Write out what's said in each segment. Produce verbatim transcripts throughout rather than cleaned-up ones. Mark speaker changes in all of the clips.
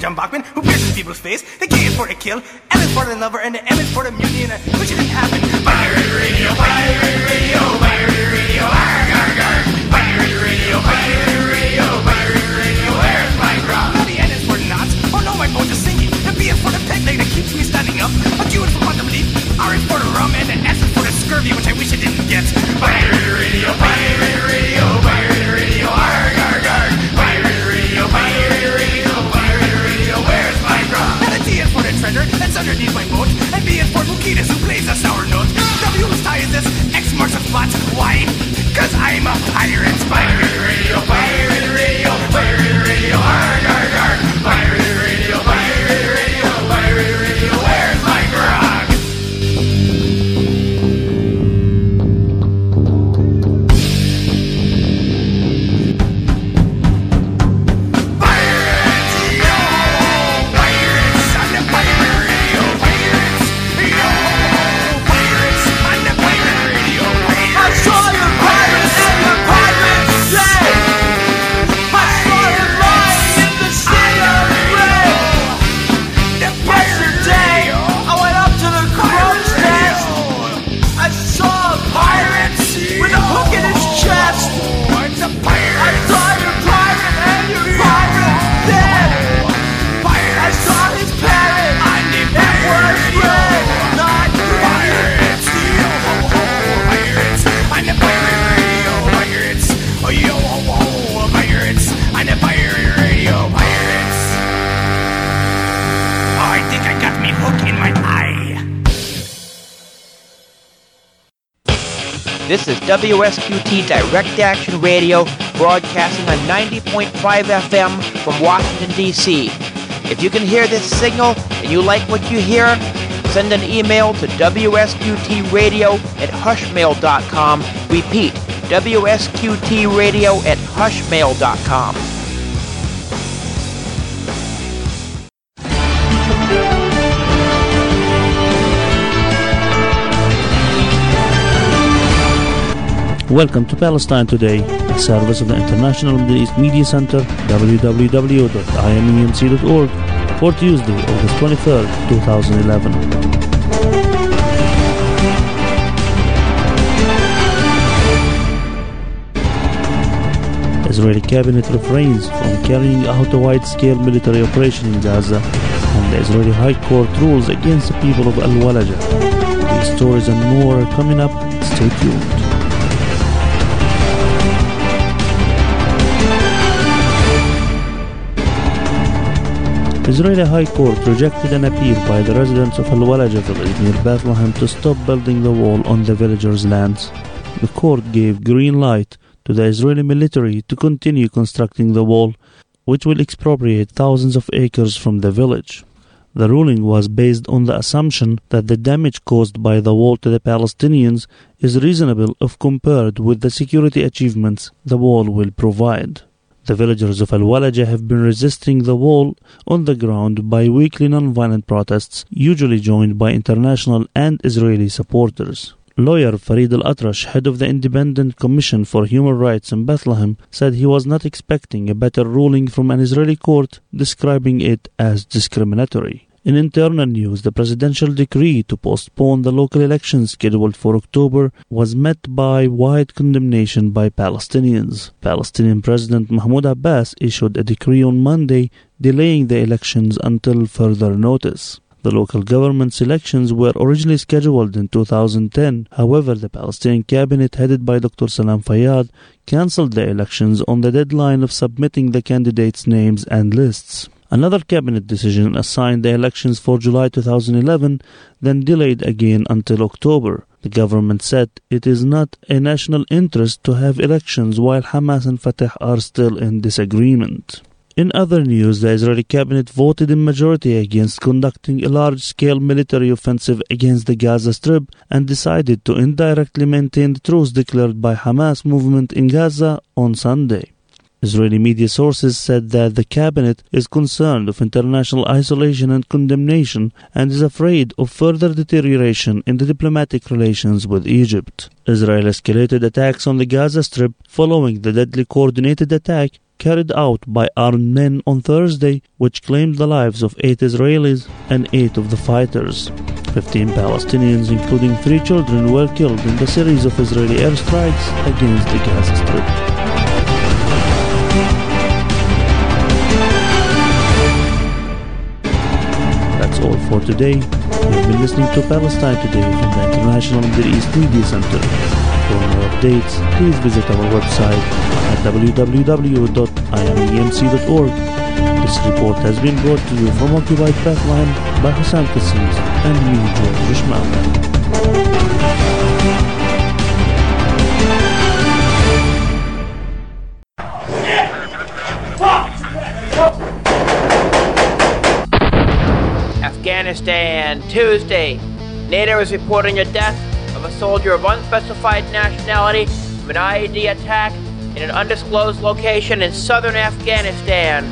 Speaker 1: John Bachman, who pierces people's face. The K is for the kill, L is for the lover, and the M is for the mutiny, and I wish it didn't happen. Pirate radio, pirate radio, pirate radio, arg, arg, arg. Pirate radio, pirate radio, pirate radio, where's my grog? Now the N is for the knots, oh no, my boat is sinking. The B is for the peg leg that keeps me standing up. A Q is for quantum leap, R is for the rum, and the S is for the scurvy, which I wish I didn't get. Pirate radio, pirate radio, pirate radio, arg, arg, arg. Pirate radio, pirate radio, pirate radio, where's my grog? And the T is for the treasure that's underneath my boat, and B is for Bukitas, who plays a sour note. W whose tie is this, X marks the spot. Why? Cause I'm a pirate. Pirate radio, pirate radio, pirate radio, arg, arg, arg. Pirate radio, pirate radio, pirate radio, where's my grog? Pirates, yo! Pirates on the pirate radio, pirates, yo! Pirates on the pirate radio, pirates. I saw your pirates and your pirates say, I saw you lying in the sea of gray. Yesterday, I went up to the crow's nest. I saw a pirate with a hook in his chest. It's a pirate. I saw your pirate and your pirate dead. I saw his parrot. It was red, not green. Pirates, yo ho ho, pirates. I'm the pirate radio, pirates. Oh yo ho ho, pirates. I'm the pirate radio, pirates. Oh, I think I got me hook in my eye.
Speaker 2: This is W S Q T Direct Action Radio, broadcasting on ninety point five F M from Washington, D C If you can hear this signal and you like what you hear, send an email to W S Q T radio at hushmail dot com. Repeat, W S Q T radio at hushmail dot com.
Speaker 3: Welcome to Palestine Today, a service of the International Middle East Media Center, w w w dot i m e m c dot org, for Tuesday, August twenty-third, twenty eleven. Israeli cabinet refrains from carrying out a wide-scale military operation in Gaza, and the Israeli High Court rules against the people of Al-Walaja. These stories and more are coming up. Stay tuned. Israeli High Court rejected an appeal by the residents of Al-Walaja village near Bethlehem to stop building the wall on the villagers' lands. The court gave green light to the Israeli military to continue constructing the wall, which will expropriate thousands of acres from the village. The ruling was based on the assumption that the damage caused by the wall to the Palestinians is reasonable if compared with the security achievements the wall will provide. The villagers of Al-Walaja have been resisting the wall on the ground by weekly non-violent protests, usually joined by international and Israeli supporters. Lawyer Farid Al-Atrash, head of the Independent Commission for Human Rights in Bethlehem, said he was not expecting a better ruling from an Israeli court, describing it as discriminatory. In internal news, the presidential decree to postpone the local elections scheduled for October was met by wide condemnation by Palestinians. Palestinian President Mahmoud Abbas issued a decree on Monday delaying the elections until further notice. The local government's elections were originally scheduled in two thousand ten. However, the Palestinian cabinet headed by Doctor Salam Fayyad cancelled the elections on the deadline of submitting the candidates' names and lists. Another cabinet decision assigned the elections for July two thousand eleven, then delayed again until October. The government said it is not a national interest to have elections while Hamas and Fatah are still in disagreement. In other news, the Israeli cabinet voted in majority against conducting a large-scale military offensive against the Gaza Strip and decided to indirectly maintain the truce declared by Hamas movement in Gaza on Sunday. Israeli media sources said that the cabinet is concerned of international isolation and condemnation and is afraid of further deterioration in the diplomatic relations with Egypt. Israel escalated attacks on the Gaza Strip following the deadly coordinated attack carried out by armed men on Thursday, which claimed the lives of eight Israelis and eight of the fighters. Fifteen Palestinians, including three children, were killed in the series of Israeli airstrikes against the Gaza Strip. That's all for today. You've been listening to Palestine Today from the International Middle East Media Center. For more updates, please visit our website at w w w dot i m e m c dot org. This report has been brought to you from Occupied Bethlehem by Hassan Kassis and me, George Rishmael.
Speaker 2: Afghanistan, Tuesday. NATO is reporting the death of a soldier of unspecified nationality from an I E D attack in an undisclosed location in southern Afghanistan.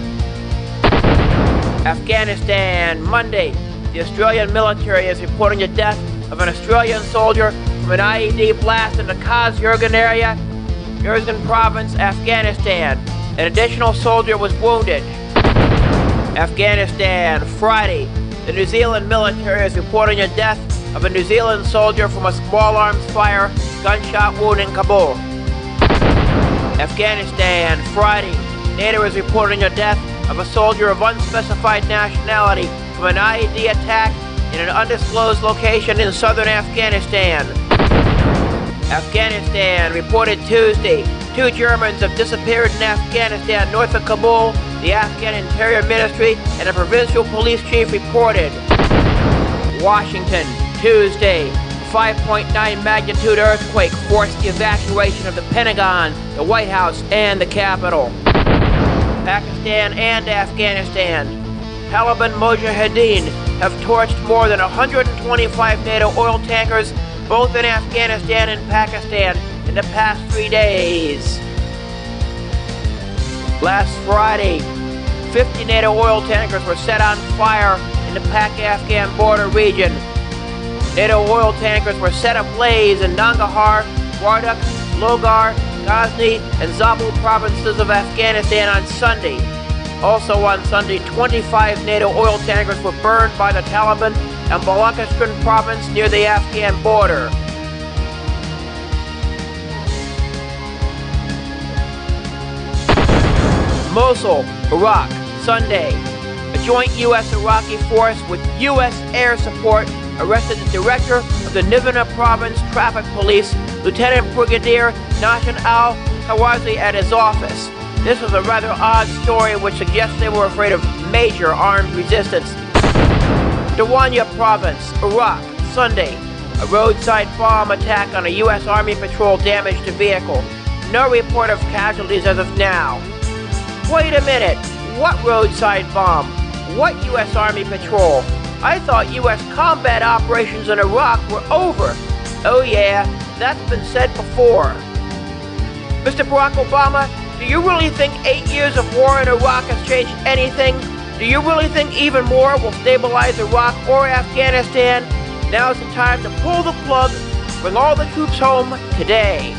Speaker 2: Afghanistan, Monday. The Australian military is reporting the death of an Australian soldier from an I E D blast in the Kaz-Jurgen area, Jurgen province, Afghanistan. An additional soldier was wounded. Afghanistan, Friday. The New Zealand military is reporting the death of a New Zealand soldier from a small arms fire gunshot wound in Kabul. Afghanistan, Friday. NATO is reporting the death of a soldier of unspecified nationality from an I E D attack in an undisclosed location in southern Afghanistan. Afghanistan reported Tuesday. Two Germans have disappeared in Afghanistan north of Kabul, the Afghan Interior Ministry and a provincial police chief reported. Washington, Tuesday. A five point nine magnitude earthquake forced the evacuation of the Pentagon, the White House, and the Capitol. Pakistan and Afghanistan. Taliban Mujahideen have torched more than one hundred twenty-five NATO oil tankers, both in Afghanistan and Pakistan, in the past three days. Last Friday, fifty NATO oil tankers were set on fire in the Pak-Afghan border region. NATO oil tankers were set ablaze in Nangarhar, Wardak, Logar, Ghazni, and Zabul provinces of Afghanistan on Sunday. Also on Sunday, twenty-five NATO oil tankers were burned by the Taliban in Balochistan province near the Afghan border. Mosul, Iraq, Sunday. A joint U S Iraqi force with U S air support arrested the director of the Nivana Province Traffic Police, Lieutenant Brigadier Nashan al-Hawazi, at his office. This was a rather odd story which suggests they were afraid of major armed resistance. Dawanya Province, Iraq, Sunday. A roadside bomb attack on a U S Army patrol damaged a vehicle. No report of casualties as of now. Wait a minute, what roadside bomb? What U S Army patrol? I thought U S combat operations in Iraq were over. Oh yeah, that's been said before. Mister Barack Obama, do you really think eight years of war in Iraq has changed anything? Do you really think even more will stabilize Iraq or Afghanistan? Now's the time to pull the plug, bring all the troops home today.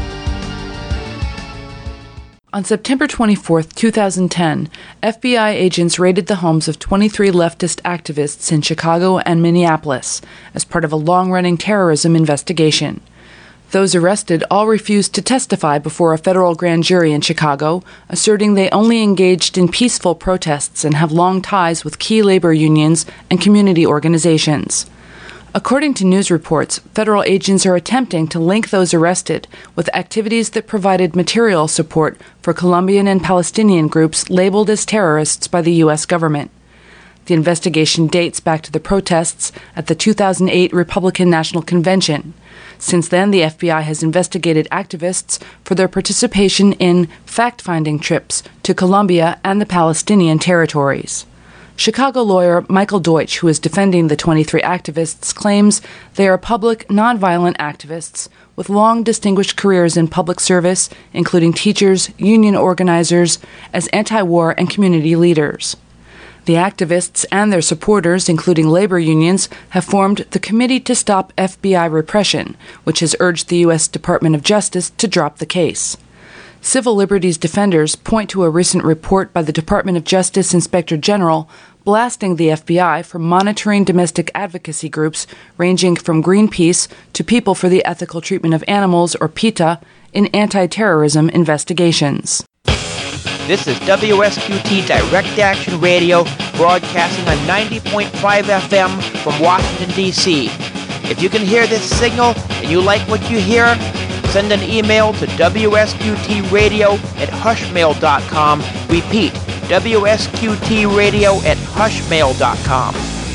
Speaker 4: On September twenty-fourth, two thousand ten, F B I agents raided the homes of twenty-three leftist activists in Chicago and Minneapolis as part of a long-running terrorism investigation. Those arrested all refused to testify before a federal grand jury in Chicago, asserting they only engaged in peaceful protests and have long ties with key labor unions and community organizations. According to news reports, federal agents are attempting to link those arrested with activities that provided material support for Colombian and Palestinian groups labeled as terrorists by the U S government. The investigation dates back to the protests at the two thousand eight Republican National Convention. Since then, the F B I has investigated activists for their participation in fact-finding trips to Colombia and the Palestinian territories. Chicago lawyer Michael Deutsch, who is defending the twenty-three activists, claims they are public, nonviolent activists with long distinguished careers in public service, including teachers, union organizers, as anti-war and community leaders. The activists and their supporters, including labor unions, have formed the Committee to Stop F B I Repression, which has urged the U S Department of Justice to drop the case. Civil liberties defenders point to a recent report by the Department of Justice Inspector General blasting the F B I for monitoring domestic advocacy groups ranging from Greenpeace to People for the Ethical Treatment of Animals, or PETA, in anti-terrorism investigations.
Speaker 2: This is W S Q T Direct Action Radio, broadcasting on ninety point five F M from Washington, D C If you can hear this signal and you like what you hear, send an email to W S Q T radio at hushmail dot com. Repeat, W S Q T radio at hushmail dot com.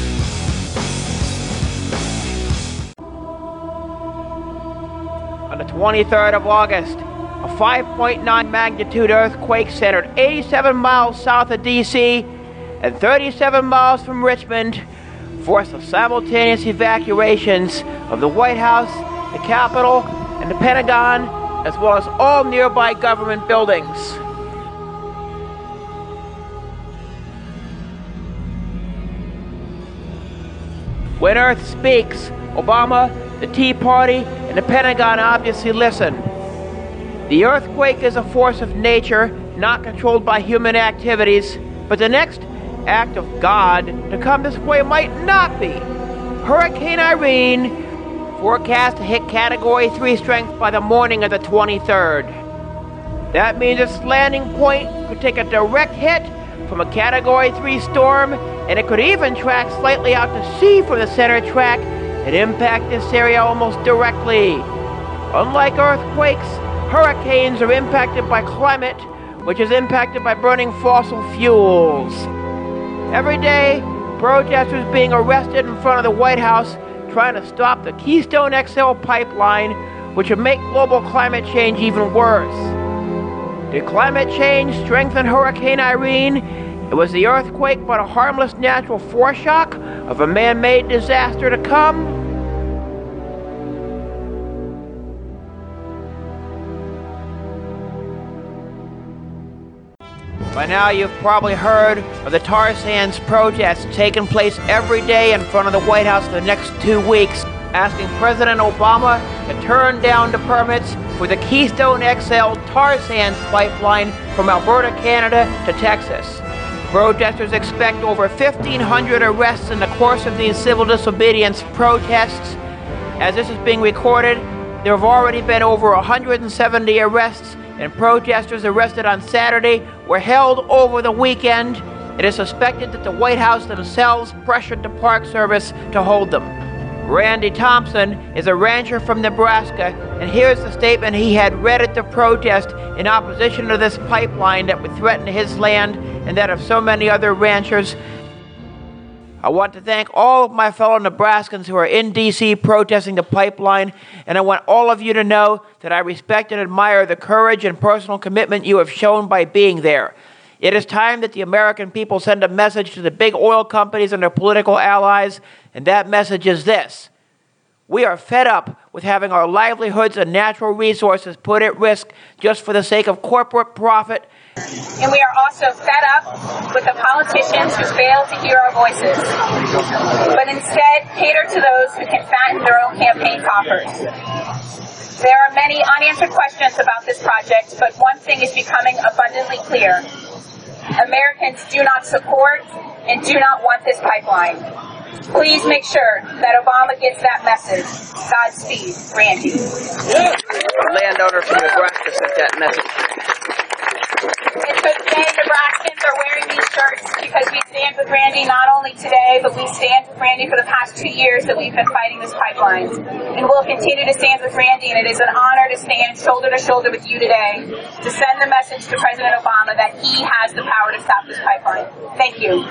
Speaker 2: On the twenty-third of August, a five point nine magnitude earthquake centered eighty-seven miles south of D C and thirty-seven miles from Richmond forced the simultaneous evacuations of the White House, the Capitol, and the Pentagon, as well as all nearby government buildings. When Earth speaks, Obama, the Tea Party, and the Pentagon obviously listen. The earthquake is a force of nature, not controlled by human activities, but the next act of God to come this way might not be. Hurricane Irene, forecast to hit Category three strength by the morning of the twenty-third. That means its landing point could take a direct hit from a Category three storm, and it could even track slightly out to sea from the center track and impact this area almost directly. Unlike earthquakes, hurricanes are impacted by climate, which is impacted by burning fossil fuels. Every day, protesters being arrested in front of the White House trying to stop the Keystone X L pipeline, which would make global climate change even worse. Did climate change strengthen Hurricane Irene? It was the earthquake but a harmless natural foreshock of a man-made disaster to come? By now you've probably heard of the tar sands protests taking place every day in front of the White House for the next two weeks, asking President Obama to turn down the permits for the Keystone X L tar sands pipeline from Alberta, Canada to Texas. Protesters expect over fifteen hundred arrests in the course of these civil disobedience protests. As this is being recorded, there have already been over one hundred seventy arrests, and protesters arrested on Saturday were held over the weekend. It is suspected that the White House themselves pressured the Park Service to hold them. Randy Thompson is a rancher from Nebraska, and here's the statement he had read at the protest in opposition to this pipeline that would threaten his land and that of so many other ranchers. I want to thank all of my fellow Nebraskans who are in D C protesting the pipeline, and I want all of you to know that I respect and admire the courage and personal commitment you have shown by being there. It is time that the American people send a message to the big oil companies and their political allies, and that message is this. We are fed up with having our livelihoods and natural resources put at risk just for the sake of corporate profit.
Speaker 5: And we are also fed up with the politicians who fail to hear our voices, but instead cater to those who can fatten their own campaign coffers. There are many unanswered questions about this project, but one thing is becoming abundantly clear. Americans do not support and do not want this pipeline. Please make sure that Obama gets that message. Godspeed, Randy.
Speaker 2: The landowner from Nebraska sent that message.
Speaker 5: And so today, Nebraskans are wearing these shirts because we stand with Randy not only today, but we stand with Randy for the past two years that we've been fighting this pipeline. And we'll continue to stand with Randy, and it is an honor to stand shoulder to shoulder with you today to send the message to President Obama that he has the power to stop this pipeline. Thank you.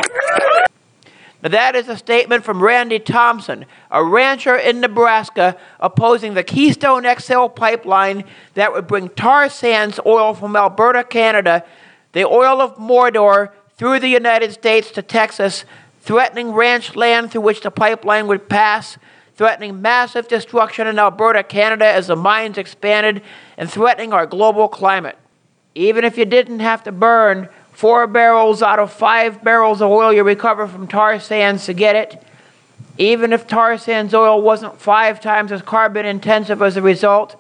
Speaker 2: Now that is a statement from Randy Thompson, a rancher in Nebraska opposing the Keystone X L pipeline that would bring tar sands oil from Alberta, Canada, the oil of Mordor, through the United States to Texas, threatening ranch land through which the pipeline would pass, threatening massive destruction in Alberta, Canada as the mines expanded, and threatening our global climate. Even if you didn't have to burn four barrels out of five barrels of oil you recover from tar sands to get it, even if tar sands oil wasn't five times as carbon intensive as a result,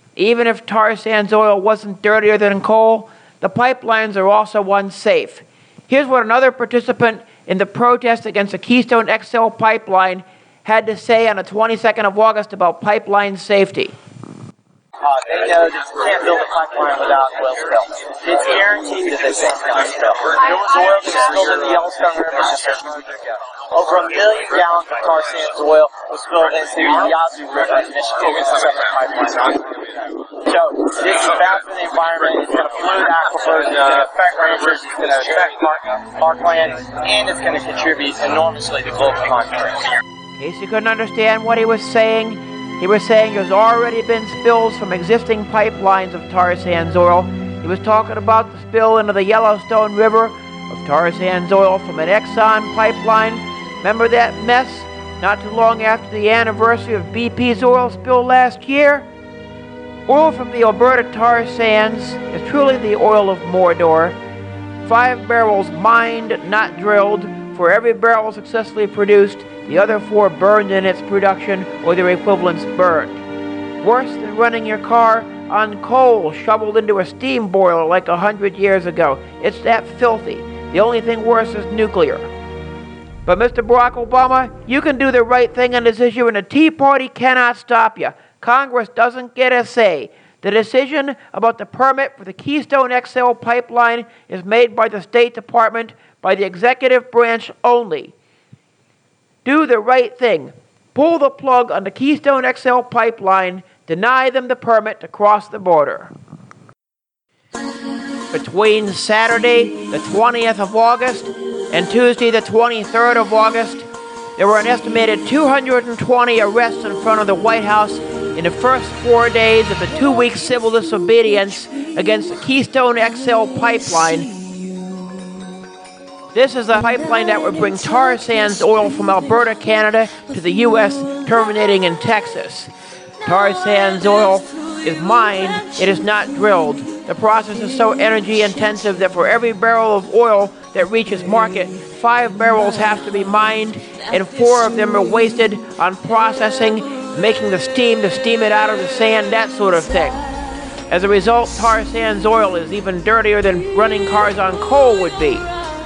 Speaker 2: Even if tar sands oil wasn't dirtier than coal, the pipelines are also unsafe. Here's what another participant in the protest against the Keystone X L pipeline had to say on the twenty-second of August about pipeline safety.
Speaker 6: Uh, they know that you can't build a pipeline without oil spill. It's guaranteed that this thing's going to spill. There was oil that was spilled in the Yellowstone River just a month ago. Over a million gallons of tar sands oil was spilled into the Yazoo River in Michigan. It's a separate pipeline. So this is bad for the environment. It's going to pollute aquifers. It's going to affect ranchers. It's going to affect park, parkland, and it's going to contribute enormously to global climate change.
Speaker 2: In case you couldn't understand what he was saying, he was saying there's already been spills from existing pipelines of tar sands oil. He was talking about the spill into the Yellowstone River of tar sands oil from an Exxon pipeline. Remember that mess not too long after the anniversary of B P's oil spill last year? Oil from the Alberta tar sands is truly the oil of Mordor. Five barrels mined, not drilled. For every barrel successfully produced, the other four burned in its production or their equivalents burned. Worse than running your car on coal shoveled into a steam boiler like a hundred years ago. It's that filthy. The only thing worse is nuclear. But Mister Barack Obama, you can do the right thing on this issue and the Tea Party cannot stop you. Congress doesn't get a say. The decision about the permit for the Keystone X L pipeline is made by the State Department, by the executive branch only. Do the right thing. Pull the plug on the Keystone X L pipeline. Deny them the permit to cross the border. Between Saturday, the twentieth of August, and Tuesday, the twenty-third of August, there were an estimated two hundred twenty arrests in front of the White House in the first four days of the two-week civil disobedience against the Keystone X L pipeline. This is a pipeline that would bring tar sands oil from Alberta, Canada, to the U S, terminating in Texas. Tar sands oil is mined, it is not drilled. The process is so energy intensive that for every barrel of oil that reaches market, five barrels have to be mined, and four of them are wasted on processing, making the steam to steam it out of the sand, that sort of thing. As a result, tar sands oil is even dirtier than running cars on coal would be.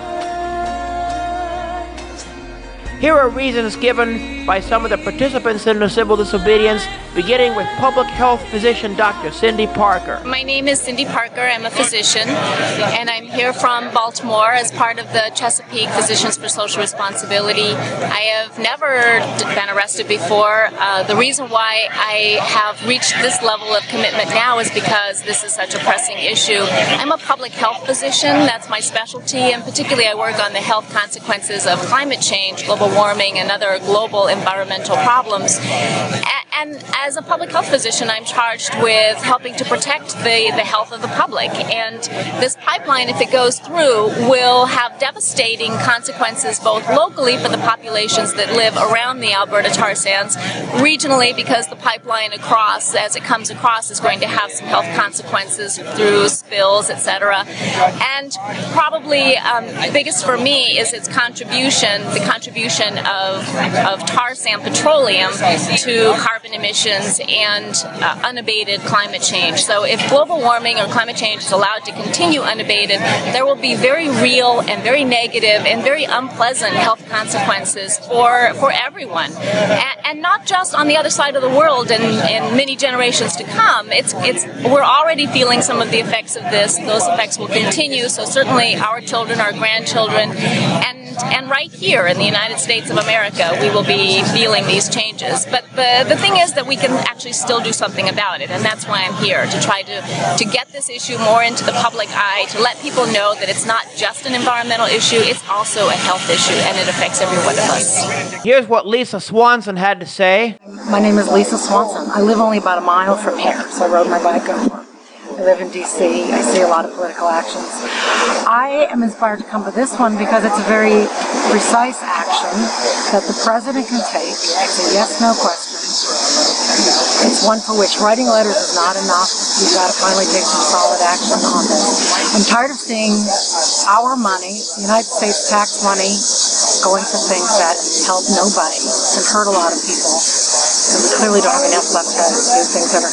Speaker 2: Here are reasons given by some of the participants in the civil disobedience, beginning with public health physician Doctor Cindy Parker.
Speaker 7: My name is Cindy Parker. I'm a physician, and I'm here from Baltimore as part of the Chesapeake Physicians for Social Responsibility. I have never been arrested before. Uh, the reason why I have reached this level of commitment now is because this is such a pressing issue. I'm a public health physician. That's my specialty, and particularly I work on the health consequences of climate change, global warming, and other global environmental problems. And as a public health physician, I'm charged with helping to protect the, the health of the public. And this pipeline, if it goes through, will have devastating consequences both locally for the populations that live around the Alberta tar sands, regionally because the pipeline across, as it comes across, is going to have some health consequences through spills, et cetera. And probably um, biggest for me is its contribution, the contribution of, of tar sand petroleum to carbon emissions and uh, unabated climate change. So if global warming or climate change is allowed to continue unabated, there will be very real and very negative and very unpleasant health consequences for, for everyone. And, and not just on the other side of the world and in many generations to come. It's, it's, we're already feeling some of the effects of this. Those effects will continue, so certainly our children, our grandchildren, and and right here in the United States of America, we will be feeling these changes. But the, the thing is that we can actually still do something about it, and that's why I'm here, to try to, to get this issue more into the public eye, to let people know that it's not just an environmental issue, it's also a health issue, and it affects every one of us.
Speaker 2: Here's what Lisa Swanson had to say.
Speaker 8: My name is Lisa Swanson. I live only about a mile from here, so I rode my bike over. I live in D C. I see a lot of political actions. I am inspired to come to this one because it's a very precise action that the president can take. It's a yes-no question. It's one for which writing letters is not enough. You've got to finally take some solid action on this. I'm tired of seeing our money, the United States tax money, going for things that help nobody and hurt a lot of people. And we clearly don't have enough left to do things that are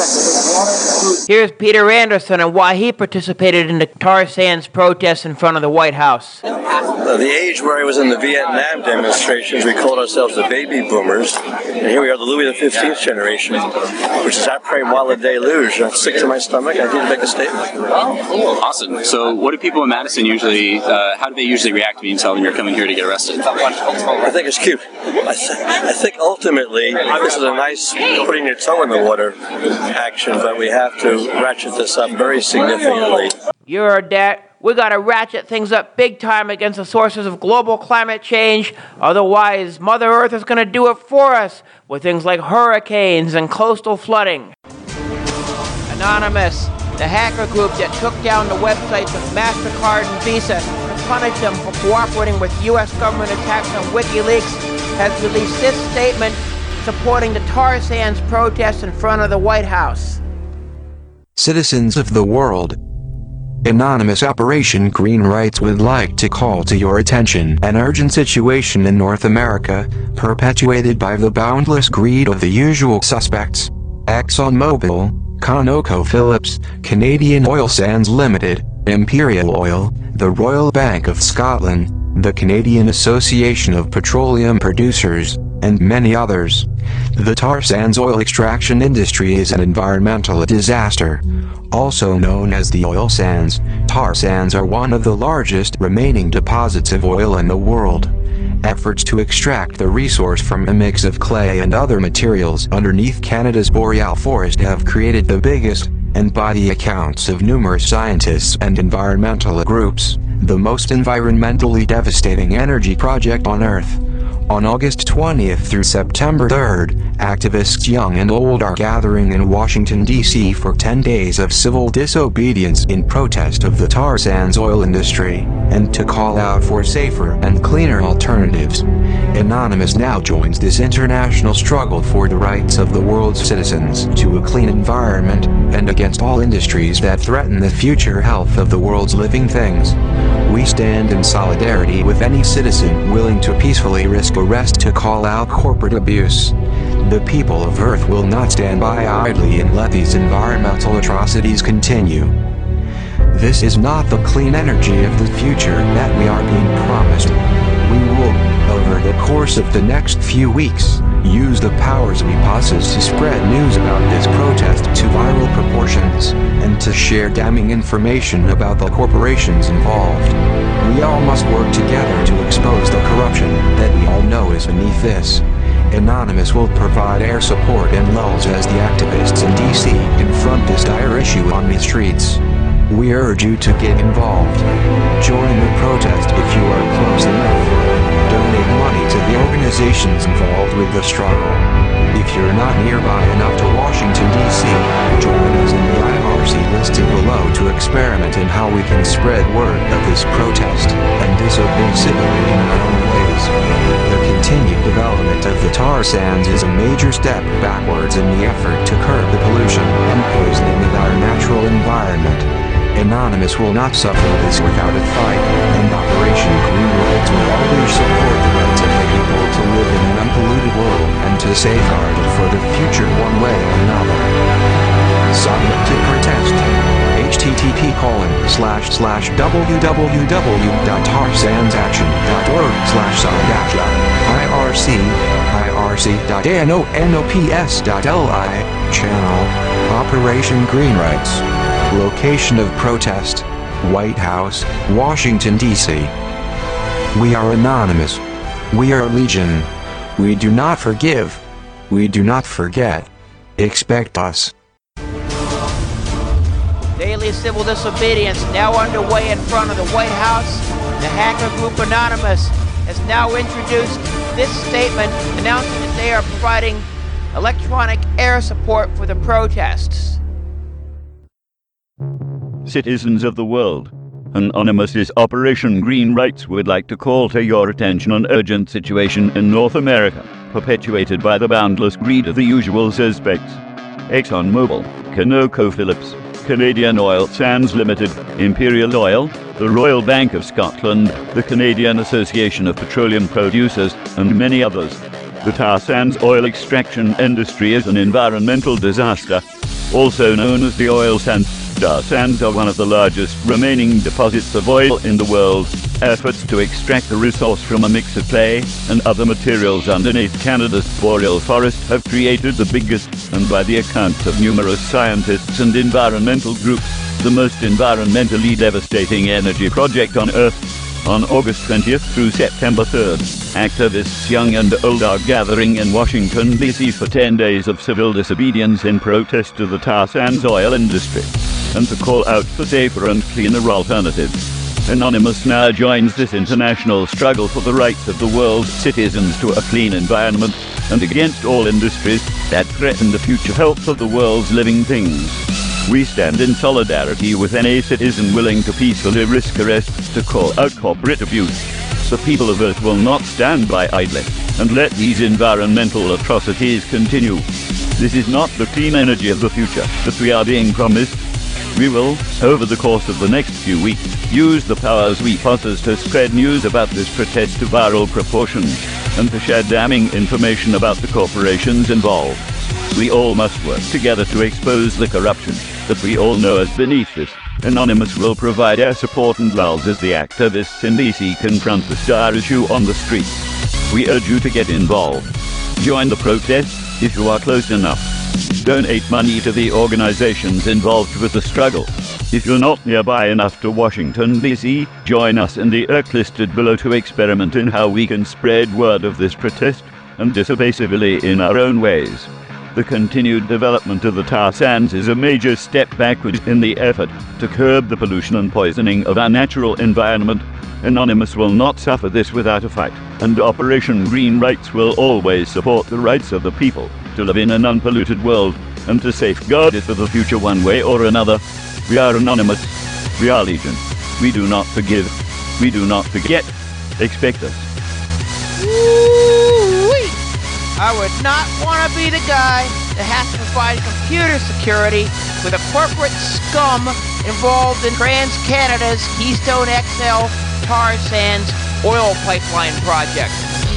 Speaker 8: so good.
Speaker 2: Here's Peter Anderson and why he participated in the tar sands protests in front of the White House.
Speaker 9: Uh, the age where I was in the Vietnam demonstrations, we called ourselves the baby boomers. And here we are, the Louis the fifteenth generation, which is après moi le deluge. I'm sick to my stomach. I need to make a statement.
Speaker 10: Oh, cool. Awesome. So what do people in Madison usually, uh, how do they usually react when you tell them you're coming here to get arrested?
Speaker 9: I think it's cute. I, th- I think ultimately this is a nice putting your toe in the water action, but we have to ratchet this up very significantly.
Speaker 2: You heard that. We gotta ratchet things up big time against the sources of global climate change. Otherwise, Mother Earth is gonna do it for us with things like hurricanes and coastal flooding. Anonymous, the hacker group that took down the websites of MasterCard and Visa to punish them for cooperating with U S government attacks on WikiLeaks, has released this statement supporting the tar sands protests in front of the White House.
Speaker 11: Citizens of the world, Anonymous Operation Green Rights would like to call to your attention an urgent situation in North America, perpetuated by the boundless greed of the usual suspects: ExxonMobil, ConocoPhillips, Canadian Oil Sands Limited, Imperial Oil, the Royal Bank of Scotland, the Canadian Association of Petroleum Producers, and many others. The tar sands oil extraction industry is an environmental disaster. Also known as the oil sands, tar sands are one of the largest remaining deposits of oil in the world. Efforts to extract the resource from a mix of clay and other materials underneath Canada's boreal forest have created the biggest, and by the accounts of numerous scientists and environmental groups, the most environmentally devastating energy project on Earth. On August twentieth through September third, activists young and old are gathering in Washington, D C for ten days of civil disobedience in protest of the tar sands oil industry, and to call out for safer and cleaner alternatives. Anonymous now joins this international struggle for the rights of the world's citizens to a clean environment, and against all industries that threaten the future health of the world's living things. We stand in solidarity with any citizen willing to peacefully risk arrest to call out corporate abuse. The people of Earth will not stand by idly and let these environmental atrocities continue. This is not the clean energy of the future that we are being promised. We will, over the course of the next few weeks, use the powers we possess to spread news about this protest to viral proportions, and to share damning information about the corporations involved. We all must work together to expose the corruption that we all know is beneath this. Anonymous will provide air support and lulls as the activists in D C confront this dire issue on the streets. We urge you to get involved. Join the protest if you are close enough. Donate money to the organizations involved with the struggle. If you're not nearby enough to Washington, D C, join us in the I R C listed below to experiment in how we can spread word of this protest and disobey civilly in our own ways. The continued development of the tar sands is a major step backwards in the effort to curb the pollution and poisoning of our natural environment. Anonymous will not suffer this without a fight, and Operation Green Rights will always support the rights of the people to live in an unpolluted world and to safeguard it for the future one way or another. Sign up to protest. http colon slash slash www.tarsandsaction.org slash sign IRC irc.anonops.li channel Operation Green Rights. Location of protest: White House, Washington, D C. We are anonymous. We are legion. We do not forgive. We do not forget. Expect us.
Speaker 2: Daily civil disobedience now underway in front of the White House. The hacker group Anonymous has now introduced this statement announcing that they are providing electronic air support for the protests.
Speaker 12: Citizens of the world, Anonymous's Operation Green Rights would like to call to your attention an urgent situation in North America, perpetuated by the boundless greed of the usual suspects: ExxonMobil, ConocoPhillips, Canadian Oil Sands Limited, Imperial Oil, the Royal Bank of Scotland, the Canadian Association of Petroleum Producers, and many others. The tar sands oil extraction industry is an environmental disaster, also known as the oil sands. Tar sands are one of the largest remaining deposits of oil in the world. Efforts to extract the resource from a mix of clay and other materials underneath Canada's boreal forest have created the biggest, and by the account of numerous scientists and environmental groups, the most environmentally devastating energy project on Earth. On August twentieth through September third, activists young and old are gathering in Washington, D C for ten days of civil disobedience in protest to the tar sands oil industry, and to call out for safer and cleaner alternatives. Anonymous now joins this international struggle for the rights of the world's citizens to a clean environment and against all industries that threaten the future health of the world's living things. We stand in solidarity with any citizen willing to peacefully risk arrest to call out corporate abuse. The people of Earth will not stand by idly and let these environmental atrocities continue. This is not the clean energy of the future that we are being promised. We will, over the course of the next few weeks, use the powers we possess to spread news about this protest to viral proportions and to share damning information about the corporations involved. We all must work together to expose the corruption that we all know is beneath this. Anonymous will provide air support and lulls as the activists in D C confront this dire issue on the streets. We urge you to get involved. Join the protest if you are close enough. Donate money to the organizations involved with the struggle. If you're not nearby enough to Washington, D C, join us in the link listed below to experiment in how we can spread word of this protest and disobey civilly in our own ways. The continued development of the tar sands is a major step backward in the effort to curb the pollution and poisoning of our natural environment. Anonymous will not suffer this without a fight, and Operation Green Rights will always support the rights of the people to live in an unpolluted world and to safeguard it for the future one way or another. We are Anonymous. We are Legion. We do not forgive. We do not forget. Expect us.
Speaker 2: Woo-wee. I would not want to be the guy that has to provide computer security for the corporate scum involved in TransCanada's Keystone X L tar sands oil pipeline project.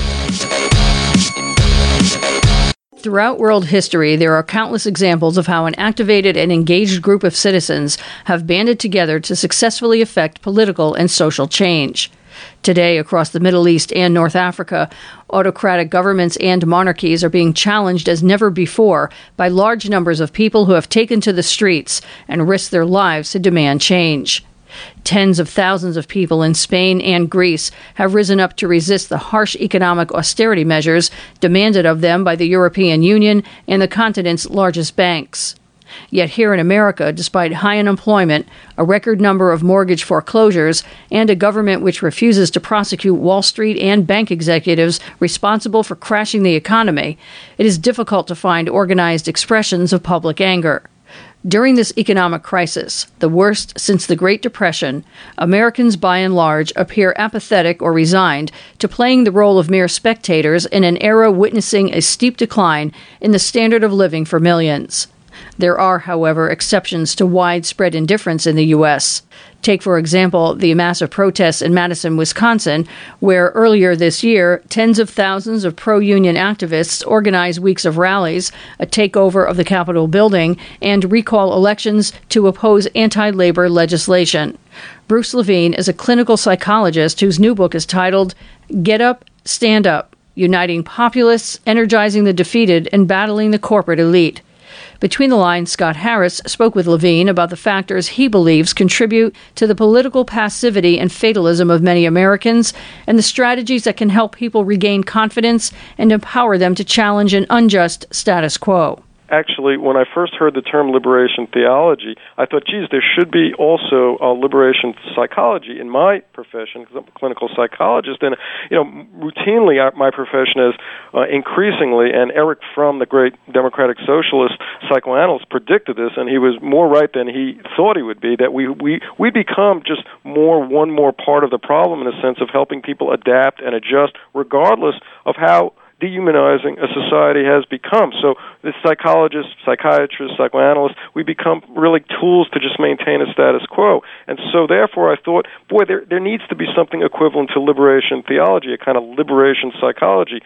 Speaker 13: Throughout world history, there are countless examples of how an activated and engaged group of citizens have banded together to successfully effect political and social change. Today, across the Middle East and North Africa, autocratic governments and monarchies are being challenged as never before by large numbers of people who have taken to the streets and risked their lives to demand change. Tens of thousands of people in Spain and Greece have risen up to resist the harsh economic austerity measures demanded of them by the European Union and the continent's largest banks. Yet here in America, despite high unemployment, a record number of mortgage foreclosures, and a government which refuses to prosecute Wall Street and bank executives responsible for crashing the economy, it is difficult to find organized expressions of public anger. During this economic crisis, the worst since the Great Depression, Americans by and large appear apathetic or resigned to playing the role of mere spectators in an era witnessing a steep decline in the standard of living for millions. There are, however, exceptions to widespread indifference in the U S. Take, for example, the massive protests in Madison, Wisconsin, where earlier this year, tens of thousands of pro-union activists organized weeks of rallies, a takeover of the Capitol building, and recall elections to oppose anti-labor legislation. Bruce Levine is a clinical psychologist whose new book is titled Get Up, Stand Up, Uniting Populists, Energizing the Defeated, and Battling the Corporate Elite. Between the lines, Scott Harris spoke with Levine about the factors he believes contribute to the political passivity and fatalism of many Americans, and the strategies that can help people regain confidence and empower them to challenge an unjust status quo.
Speaker 14: Actually, when I first heard the term liberation theology, I thought, geez, there should be also a liberation psychology in my profession, because I'm a clinical psychologist. And, you know, routinely my profession is uh, increasingly, and Eric Fromm, the great democratic socialist psychoanalyst, predicted this, and he was more right than he thought he would be, that we, we, we become just more, one more part of the problem in a sense of helping people adapt and adjust regardless of how dehumanizing a society has become. So the psychologists, psychiatrists, psychoanalysts, we become really tools to just maintain a status quo. And so therefore I thought, boy, there there needs to be something equivalent to liberation theology, a kind of liberation psychology.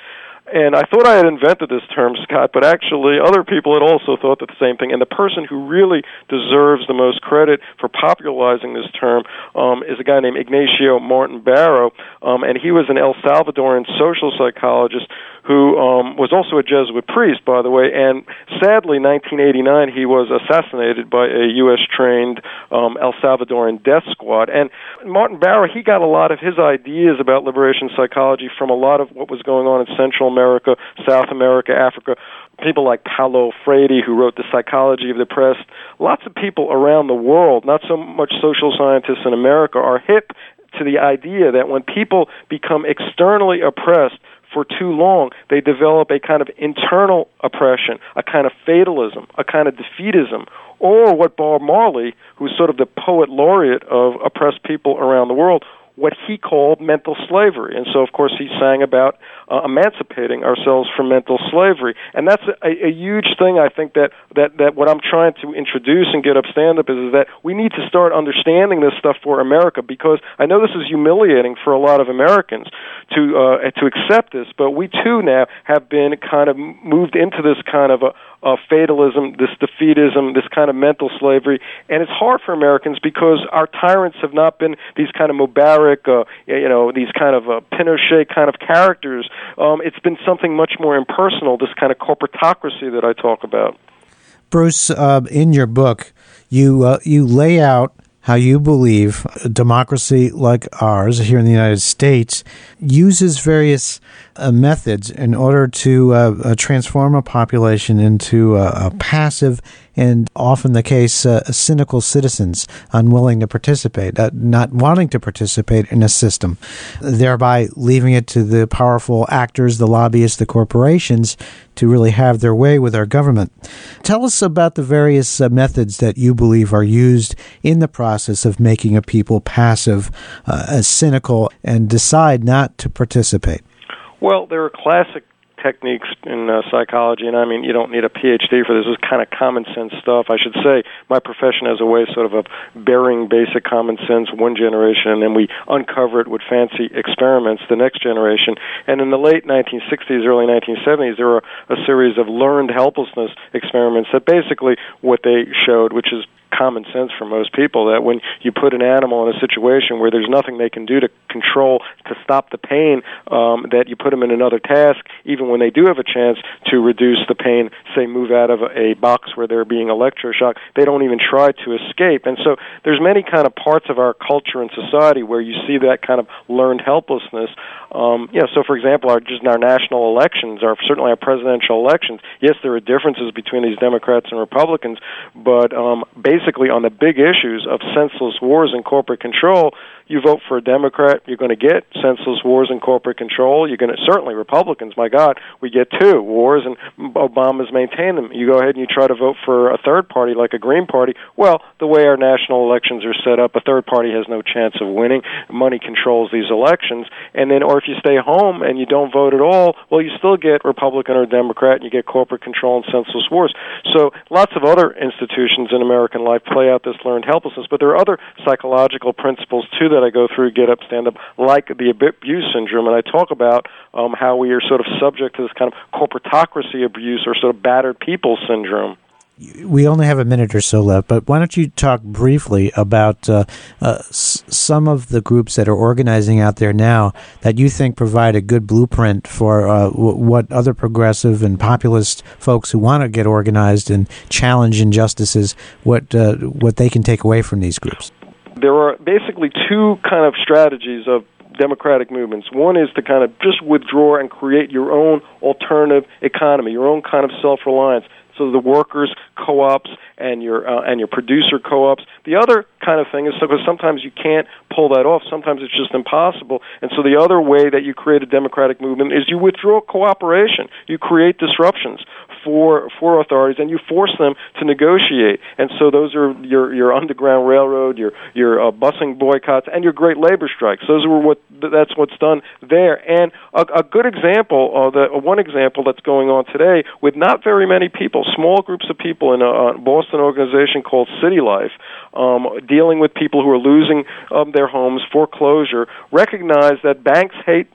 Speaker 14: And I thought I had invented this term, Scott, but actually other people had also thought the same thing. And the person who really deserves the most credit for popularizing this term um, is a guy named Ignacio Martin Barro, um, and he was an El Salvadoran social psychologist who um, was also a Jesuit priest, by the way, and sadly, nineteen eighty-nine, he was assassinated by a U S-trained um, El Salvadoran death squad. And Martin Barro, he got a lot of his ideas about liberation psychology from a lot of what was going on in Central America, South America, Africa. People like Paulo Freire, who wrote The Psychology of the Oppressed. Lots of people around the world, not so much social scientists in America, are hip to the idea that when people become externally oppressed for too long, they develop a kind of internal oppression, a kind of fatalism, a kind of defeatism, or what Bob Marley, who's sort of the poet laureate of oppressed people around the world, what he called mental slavery. And so, of course, he sang about uh, emancipating ourselves from mental slavery. And that's a, a huge thing, I think, that, that, that what I'm trying to introduce and get up stand-up is, is that we need to start understanding this stuff for America, because I know this is humiliating for a lot of Americans to uh, to accept this, but we, too, now have been kind of moved into this kind of a Uh, fatalism, this defeatism, this kind of mental slavery. And it's hard for Americans because our tyrants have not been these kind of Mubarak, uh, you know, these kind of uh, Pinochet kind of characters. Um, it's been something much more impersonal, this kind of corporatocracy that I talk about.
Speaker 15: Bruce, uh, in your book, you uh, you lay out how you believe a democracy like ours here in the United States uses various uh, methods in order to uh, uh, transform a population into uh, a passive and often the case uh, cynical citizens unwilling to participate, uh, not wanting to participate in a system, thereby leaving it to the powerful actors, the lobbyists, the corporations to really have their way with our government. Tell us about the various uh, methods that you believe are used in the process of making a people passive, uh, cynical, and decide not to participate.
Speaker 14: Well, there are classic techniques in uh, psychology, and I mean, you don't need a P H D for this. This is kind of common sense stuff. I should say my profession has a way sort of of burying basic common sense one generation, and then we uncover it with fancy experiments the next generation. And in the late nineteen sixties, early nineteen seventies, there were a series of learned helplessness experiments that basically what they showed, which is common sense for most people, that when you put an animal in a situation where there's nothing they can do to control, to stop the pain, um, that you put them in another task, even when they do have a chance to reduce the pain, say move out of a box where they're being electroshocked, they don't even try to escape. And so there's many kind of parts of our culture and society where you see that kind of learned helplessness. Um, you know, so for example, our, just in our national elections, our certainly our presidential elections, yes, there are differences between these Democrats and Republicans, but um, basically on the big issues of senseless wars and corporate control, you vote for a Democrat, you're going to get senseless wars and corporate control. You're going to, certainly Republicans, my God, we get two wars, and Obama's maintained them. You go ahead and you try to vote for a third party like a Green Party. Well, the way our national elections are set up, a third party has no chance of winning. Money controls these elections. And then, or if you stay home and you don't vote at all, well, you still get Republican or Democrat, and you get corporate control and senseless wars. So lots of other institutions in American life play out this learned helplessness, but there are other psychological principles, too, that I go through Get Up, Stand Up, like the abuse syndrome, and I talk about um, how we are sort of subject to this kind of corporatocracy abuse or sort of battered people syndrome.
Speaker 15: We only have a minute or so left, but why don't you talk briefly about uh, uh, s- some of the groups that are organizing out there now that you think provide a good blueprint for uh, w- what other progressive and populist folks who want to get organized and challenge injustices, what uh, what they can take away from these groups?
Speaker 14: There are basically two kind of strategies of democratic movements. One is to kind of just withdraw and create your own alternative economy, your own kind of self-reliance. So the workers' co-ops and your uh, and your producer co-ops. The other kind of thing is because sometimes you can't pull that off. Sometimes it's just impossible. And so the other way that you create a democratic movement is you withdraw cooperation. You create disruptions for for authorities, and you force them to negotiate. And so those are your your Underground Railroad, your your uh, busing boycotts, and your great labor strikes. Those are what that's what's done there. And a, a good example, uh, the uh, one example that's going on today with not very many people, small groups of people in a, a Boston organization called City Life, um, dealing with people who are losing um, their homes, foreclosure, recognize that banks hate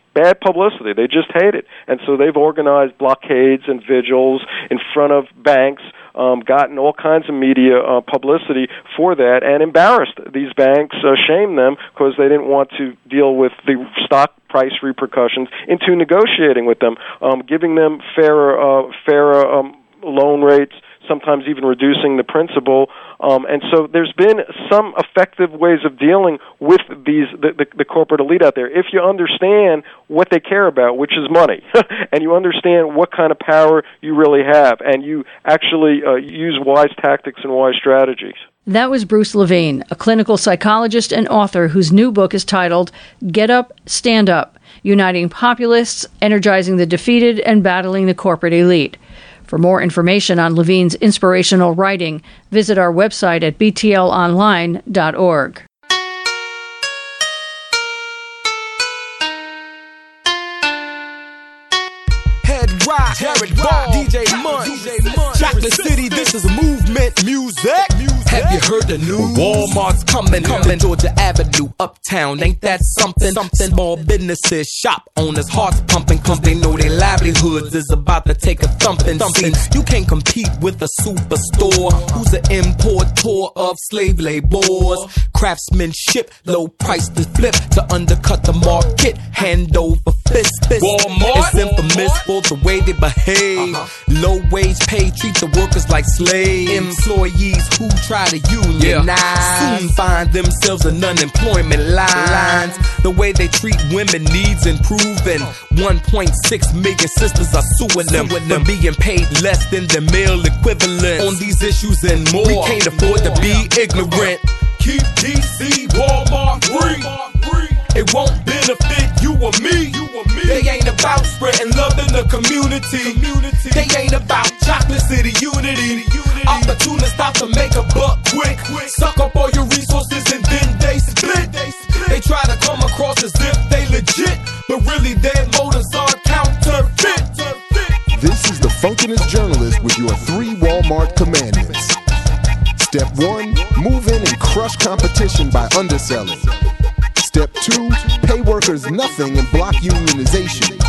Speaker 14: bad publicity. They just hate it. And so they've organized blockades and vigils in front of banks, um, gotten all kinds of media uh, publicity for that, and embarrassed these banks, uh, shamed them because they didn't want to deal with the stock price repercussions into negotiating with them, um, giving them fairer, uh, fairer um, loan rates, sometimes even reducing the principal. Um, and so there's been some effective ways of dealing with these the, the, the corporate elite out there. If you understand what they care about, which is money, and you understand what kind of power you really have, and you actually uh, use wise tactics and wise strategies.
Speaker 13: That was Bruce Levine, a clinical psychologist and author whose new book is titled Get Up, Stand Up, Uniting Populists, Energizing the Defeated, and Battling the Corporate Elite. For more information on Levine's inspirational writing, visit our website at b t l online dot org.
Speaker 16: Head rock, Jared Ball, D J Munch, Chocolate City, this is movement music. Have you heard the news? Walmart's coming, coming, Georgia Avenue, uptown. Ain't that something? Something. Small businesses, shop owners, hearts pumping, cause they know their livelihoods is about to take a thumping. thumping. You can't compete with a superstore who's an importer of slave labors. Craftsmanship, low price to flip to undercut the market, hand over fist. fist. Walmart is infamous for the way they behave. Uh-huh. Low wage pay, treat the workers like slaves. Employees who try to unionize yeah. soon find themselves in unemployment lines. The way they treat women needs improving. one point six million sisters are suing them for being paid less than the male equivalent. On these issues and more, we can't afford to be ignorant. Keep D C Walmart free. It won't benefit you or me. They ain't about spreading love in the community. They ain't about Chocolate City unity. Opportunists out to make a buck quick. Suck up all your resources and then they split. They try to come across as if they legit, but really their motives are counterfeit.
Speaker 17: This is the Funkinest Journalist with your three Walmart commandments. Step one, move in and crush competition by underselling. Step two, pay workers nothing and block unionization.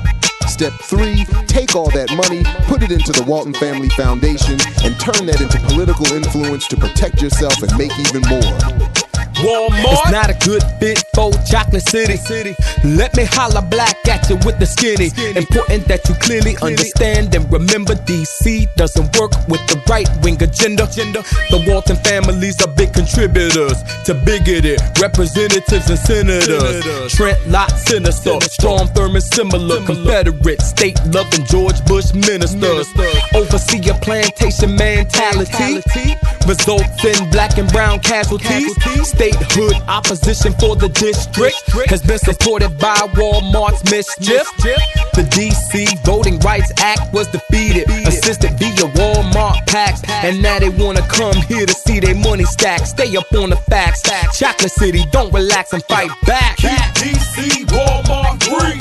Speaker 17: Step three, take all that money, put it into the Walton Family Foundation, and turn that into political influence to protect yourself and make even more.
Speaker 16: Walmart, it's not a good fit for Chocolate City. City. Let me holler black at you with the skinny. skinny. Important that you clearly understand and remember D C doesn't work with the right-wing agenda. agenda. The Walton families are big contributors to bigoted representatives and senators. senators. Trent Lott, Sinister, Strom Thurmond, similar, similar. Confederate, state-loving George Bush ministers. ministers. Oversee a plantation mentality, mentality. Results in black and brown casualties. casualties. Statehood opposition for the district has been supported by Walmart's mischief. The D C Voting Rights Act was defeated, assisted via Walmart PACs, and now they wanna come here to see their money stack. Stay up on the facts. Chocolate City, don't relax and fight back. Keep D C Walmart free.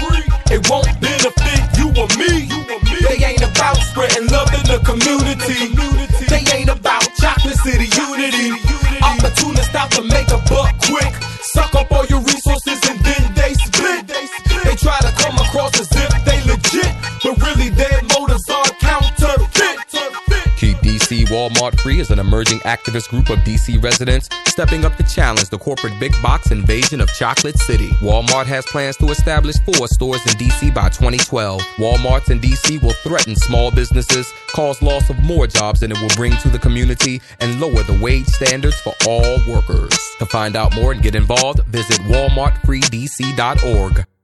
Speaker 16: It won't benefit you or me. They ain't about spreading love in the community. They ain't about Chocolate City unity. Opportunists out to make a buck quick. Suck up all your resources and then they split. They try to come across as if they legit, but really their motives are counterfeit.
Speaker 18: Keep D C Walmart Free is an emerging activist group of D C residents stepping up to challenge the corporate big box invasion of Chocolate City. Walmart has plans to establish four stores in D C by twenty twelve. Walmarts in D C will threaten small businesses, cause loss of more jobs than it will bring to the community, and lower the wage standards for all workers. To find out more and get involved, visit walmart free d c dot org.